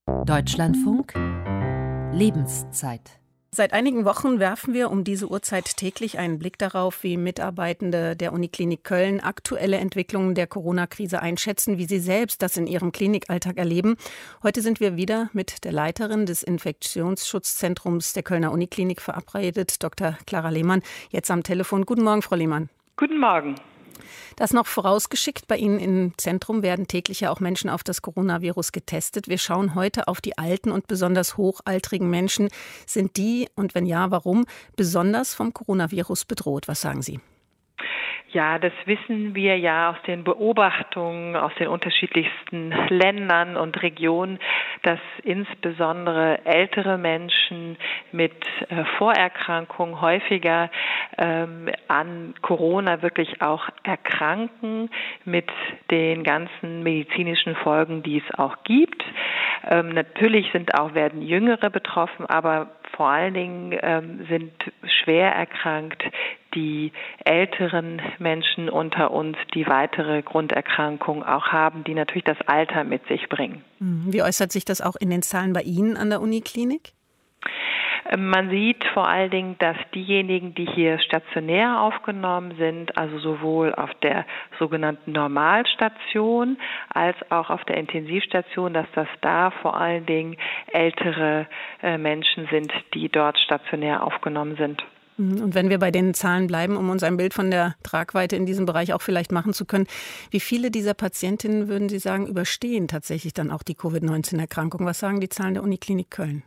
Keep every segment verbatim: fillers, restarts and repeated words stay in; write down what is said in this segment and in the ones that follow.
Deutschlandfunk Lebenszeit. Seit einigen Wochen werfen wir um diese Uhrzeit täglich einen Blick darauf, wie Mitarbeitende der Uniklinik Köln aktuelle Entwicklungen der Corona-Krise einschätzen, wie sie selbst das in ihrem Klinikalltag erleben. Heute sind wir wieder mit der Leiterin des Infektionsschutzzentrums der Kölner Uniklinik verabredet, Doktor Clara Lehmann, jetzt am Telefon. Guten Morgen, Frau Lehmann. Guten Morgen. Das noch vorausgeschickt, bei Ihnen im Zentrum werden täglich ja auch Menschen auf das Coronavirus getestet. Wir schauen heute auf die alten und besonders hochaltrigen Menschen. Sind die, und wenn ja, warum, besonders vom Coronavirus bedroht? Was sagen Sie? Ja, das wissen wir ja aus den Beobachtungen aus den unterschiedlichsten Ländern und Regionen, dass insbesondere ältere Menschen mit äh, Vorerkrankungen häufiger ähm, an Corona wirklich auch erkranken, mit den ganzen medizinischen Folgen, die es auch gibt. Ähm, natürlich sind auch werden Jüngere betroffen, aber vor allen Dingen ähm, sind schwer erkrankt die älteren Menschen unter uns, die weitere Grunderkrankungen auch haben, die natürlich das Alter mit sich bringen. Wie äußert sich das auch in den Zahlen bei Ihnen an der Uniklinik? Man sieht vor allen Dingen, dass diejenigen, die hier stationär aufgenommen sind, also sowohl auf der sogenannten Normalstation als auch auf der Intensivstation, dass das da vor allen Dingen ältere Menschen sind, die dort stationär aufgenommen sind. Und wenn wir bei den Zahlen bleiben, um uns ein Bild von der Tragweite in diesem Bereich auch vielleicht machen zu können, wie viele dieser Patientinnen, würden Sie sagen, überstehen tatsächlich dann auch die Covid neunzehn Erkrankung? Was sagen die Zahlen der Uniklinik Köln?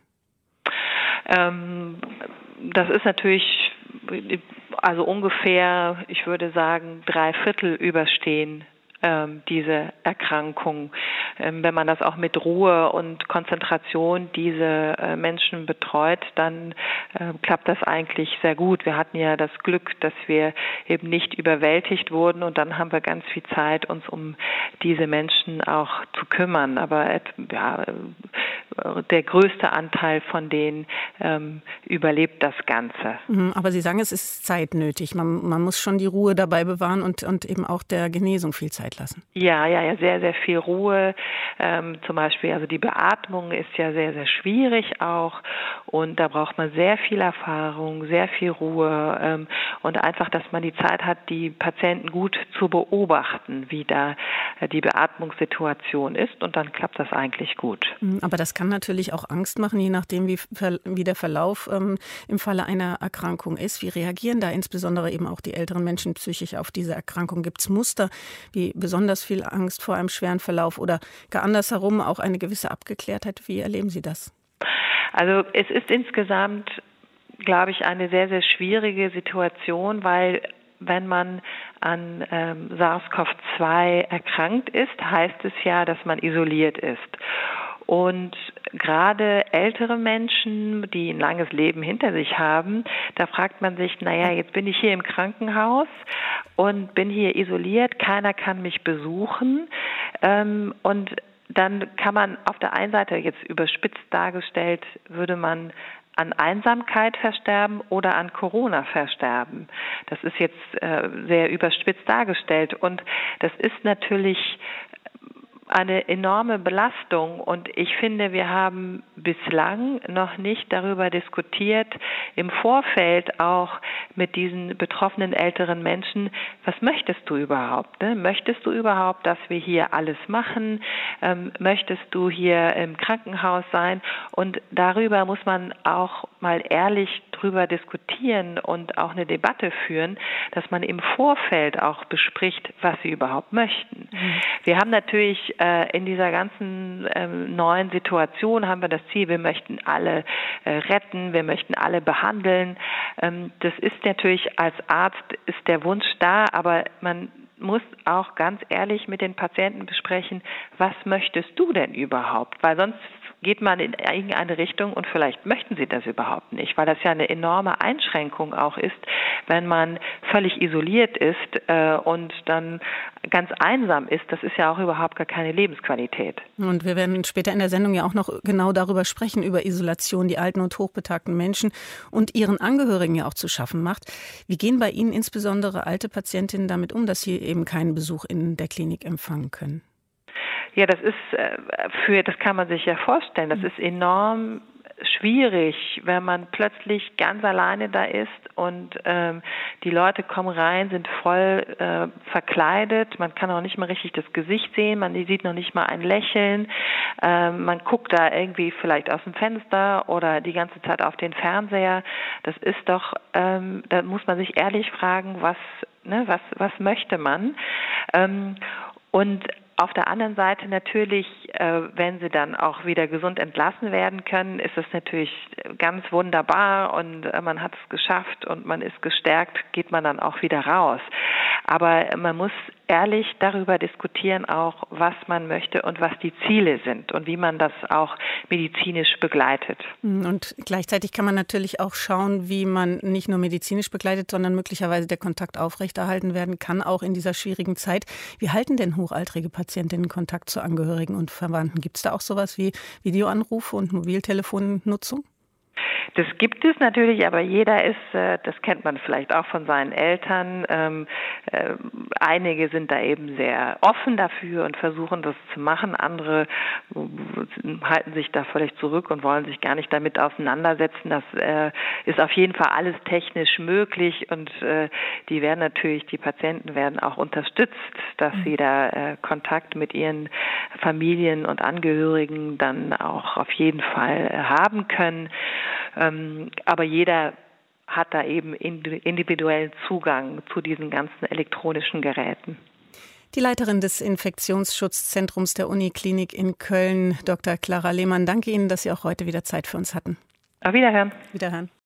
Ähm, das ist natürlich, also ungefähr, ich würde sagen, drei Viertel überstehen ähm, diese Erkrankung. Ähm, wenn man das auch mit Ruhe und Konzentration diese äh, Menschen betreut, dann äh, klappt das eigentlich sehr gut. Wir hatten ja das Glück, dass wir eben nicht überwältigt wurden und dann haben wir ganz viel Zeit, uns um diese Menschen auch zu kümmern. Aber ja, der größte Anteil von denen ähm, überlebt das Ganze. Aber Sie sagen, es ist Zeit nötig. Man, man muss schon die Ruhe dabei bewahren und, und eben auch der Genesung viel Zeit lassen. Ja, ja, ja, sehr, sehr viel Ruhe. Ähm, zum Beispiel, also die Beatmung ist ja sehr, sehr schwierig auch und da braucht man sehr viel Erfahrung, sehr viel Ruhe ähm, und einfach, dass man die Zeit hat, die Patienten gut zu beobachten, wie da äh, die Beatmungssituation ist und dann klappt das eigentlich gut. Aber das kann natürlich auch Angst machen, je nachdem, wie, wie der Verlauf ähm, im Falle einer Erkrankung ist. Wie reagieren da insbesondere eben auch die älteren Menschen psychisch auf diese Erkrankung? Gibt es Muster wie besonders viel Angst vor einem schweren Verlauf oder gar andersherum auch eine gewisse Abgeklärtheit? Wie erleben Sie das? Also es ist insgesamt, glaube ich, eine sehr, sehr schwierige Situation, weil wenn man an ähm, SARS-CoV zwei erkrankt ist, heißt es ja, dass man isoliert ist. Und gerade ältere Menschen, die ein langes Leben hinter sich haben, da fragt man sich, naja, jetzt bin ich hier im Krankenhaus und bin hier isoliert, keiner kann mich besuchen. Ähm, und dann kann man auf der einen Seite, jetzt überspitzt dargestellt, würde man an Einsamkeit versterben oder an Corona versterben. Das ist jetzt äh, sehr überspitzt dargestellt. Und das ist natürlich eine enorme Belastung und ich finde, wir haben bislang noch nicht darüber diskutiert, im Vorfeld auch mit diesen betroffenen älteren Menschen, was möchtest du überhaupt? Ne? Möchtest du überhaupt, dass wir hier alles machen? Ähm, möchtest du hier im Krankenhaus sein? Und darüber muss man auch mal ehrlich drüber diskutieren und auch eine Debatte führen, dass man im Vorfeld auch bespricht, was sie überhaupt möchten. Mhm. Wir haben natürlich äh, in dieser ganzen äh, neuen Situation haben wir das Ziel, wir möchten alle äh, retten, wir möchten alle behandeln. Ähm, das ist natürlich als Arzt ist der Wunsch da, aber man muss auch ganz ehrlich mit den Patienten besprechen, was möchtest du denn überhaupt? Weil sonst geht man in irgendeine Richtung und vielleicht möchten sie das überhaupt nicht, weil das ja eine enorme Einschränkung auch ist, wenn man völlig isoliert ist äh, und dann ganz einsam ist. Das ist ja auch überhaupt gar keine Lebensqualität. Und wir werden später in der Sendung ja auch noch genau darüber sprechen, über Isolation, die alten und hochbetagten Menschen und ihren Angehörigen ja auch zu schaffen macht. Wie gehen bei Ihnen insbesondere alte Patientinnen damit um, dass sie eben keinen Besuch in der Klinik empfangen können? Ja, das ist für, das kann man sich ja vorstellen, das ist enorm schwierig, wenn man plötzlich ganz alleine da ist und ähm, die Leute kommen rein, sind voll äh, verkleidet, man kann auch nicht mal richtig das Gesicht sehen, man sieht noch nicht mal ein Lächeln, ähm, man guckt da irgendwie vielleicht aus dem Fenster oder die ganze Zeit auf den Fernseher. Das ist doch, ähm, da muss man sich ehrlich fragen, was, ne, was, was möchte man? Ähm, und auf der anderen Seite natürlich, äh, wenn sie dann auch wieder gesund entlassen werden können, ist es natürlich ganz wunderbar und äh, man hat es geschafft und man ist gestärkt, geht man dann auch wieder raus. Aber man muss ehrlich darüber diskutieren auch, was man möchte und was die Ziele sind und wie man das auch medizinisch begleitet. Und gleichzeitig kann man natürlich auch schauen, wie man nicht nur medizinisch begleitet, sondern möglicherweise der Kontakt aufrechterhalten werden kann, auch in dieser schwierigen Zeit. Wie halten denn hochaltrige Patientinnen Kontakt zu Angehörigen und Verwandten? Gibt es da auch sowas wie Videoanrufe und Mobiltelefonnutzung? Das gibt es natürlich, aber jeder ist, das kennt man vielleicht auch von seinen Eltern, ähm, äh, einige sind da eben sehr offen dafür und versuchen das zu machen, andere halten sich da völlig zurück und wollen sich gar nicht damit auseinandersetzen. Das äh, ist auf jeden Fall alles technisch möglich und äh, die werden natürlich, die Patienten werden auch unterstützt, dass sie da äh, Kontakt mit ihren Familien und Angehörigen dann auch auf jeden Fall äh, haben können. Ähm, aber jeder hat da eben individuellen Zugang zu diesen ganzen elektronischen Geräten. Die Leiterin des Infektionsschutzzentrums der Uniklinik in Köln, Doktor Clara Lehmann, danke Ihnen, dass Sie auch heute wieder Zeit für uns hatten. Auf Wiederhören. Wiederhören.